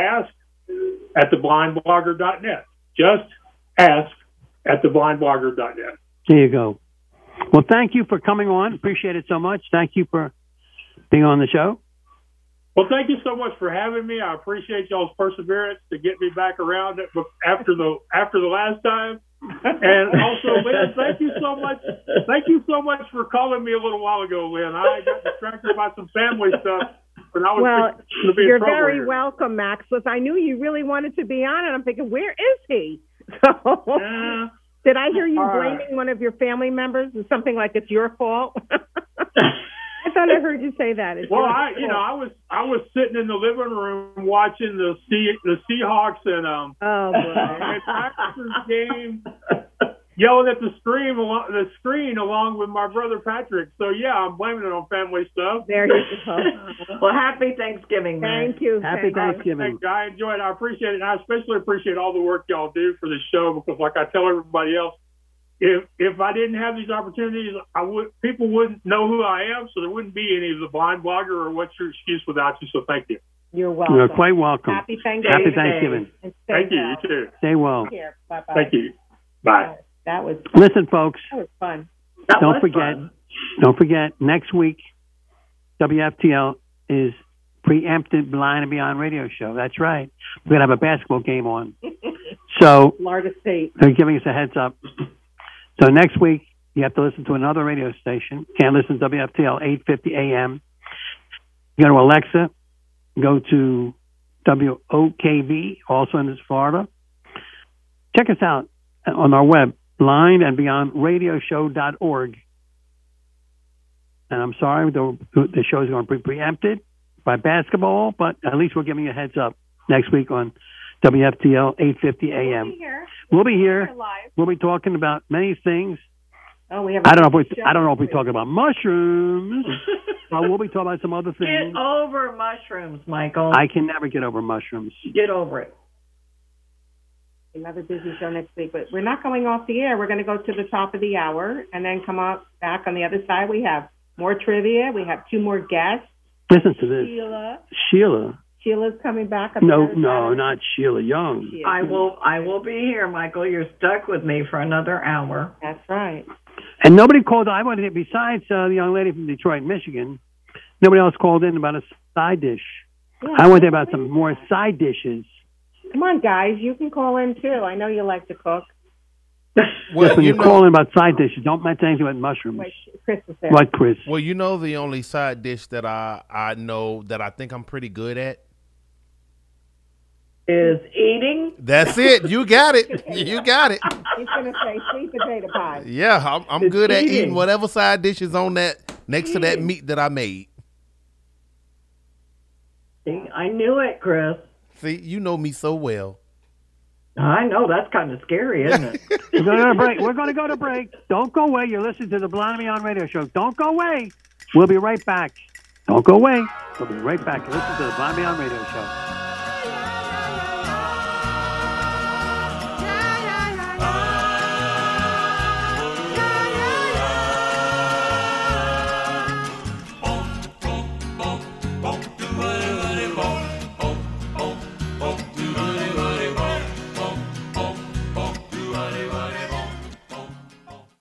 justask@theblindblogger.net. Just ask at theblindblogger.net.
There you go. Well, thank you for coming on. Appreciate it so much. Thank you for being on the show.
Well, thank you so much for having me. I appreciate y'all's perseverance to get me back around after the last time. And also, Lynn, thank you so much. Thank you so much for calling me a little while ago, Lynn. I got distracted by some family stuff.
You're very welcome, Max. Because I knew you really wanted to be on, and I'm thinking, where is he? So. Did I hear you
All
blaming
right.
one of your family members? Something like it's your fault? I thought I heard you say that. It's
Well,
your fault.
I was sitting in the living room watching the Seahawks and Packers game, yelling at the screen along with my brother Patrick. So yeah, I'm blaming it on family stuff.
There you go.
Well, happy Thanksgiving, man.
Thank you.
Happy Thanksgiving.
Thanks, I enjoy it. I appreciate it, and I especially appreciate all the work y'all do for the show because, like I tell everybody else, if I didn't have these opportunities, people wouldn't know who I am, so there wouldn't be any of the blind blogger or what's your excuse without you. So thank you.
You're welcome.
You're quite welcome.
Happy Thanksgiving.
Happy Thanksgiving.
And stay
Thank you.
well.
You too.
Stay well.
Take care. Bye-bye.
Thank you. Bye.
That was
Listen, folks.
That was fun.
Don't forget, next week, WFTL is preempted Blind and Beyond radio show. That's right. We're going to have a basketball game on. So
Florida State.
they're giving us a heads up. So next week, you have to listen to another radio station. Can't listen to WFTL 850 AM. You go to Alexa, go to WOKV, also in Florida. Check us out on our web, blindandbeyondradioshow.org. And I'm sorry, the show is going to be preempted by basketball, but at least we're giving you a heads up next week on WFTL 850 AM. We'll be here. We'll be talking about many things.
Oh, we have.
I don't know if we're talking about mushrooms, but we'll be talking about some other things.
Get over mushrooms, Michael.
I can never get over mushrooms.
Get over it.
Another busy show next week, but we're not going off the air. We're going to go to the top of the hour and then come up back on the other side. We have more trivia. We have 2 more guests.
Listen to this. Sheila.
Sheila's coming back.
No, not Sheila Young.
I will be here, Michael. You're stuck with me for another hour.
That's right.
And nobody called. I wanted it besides the young lady from Detroit, Michigan. Nobody else called in about a side dish.
Yeah,
I wanted about some more side dishes.
Come on, guys. You can call in, too. I know you like to cook.
Well, when you call in about side dishes, don't mention anything about mushrooms.
Wait, Chris is there.
What, Chris?
Well, you know the only side dish that I know that I think I'm pretty good at?
Is eating.
That's it. You got it. You got it.
He's going to say sweet potato pie.
Yeah, I'm good at eating whatever side dish is on that next to that meat that I made.
See, I knew it, Chris.
See, you know me so well.
I know. That's kind of scary, isn't it?
We're going to go to break. We're going to go to break. Don't go away. You're listening to the Blind and Beyond radio show. Don't go away. We'll be right back. Don't go away. We'll be right back. Listen to the Blind and Beyond radio show.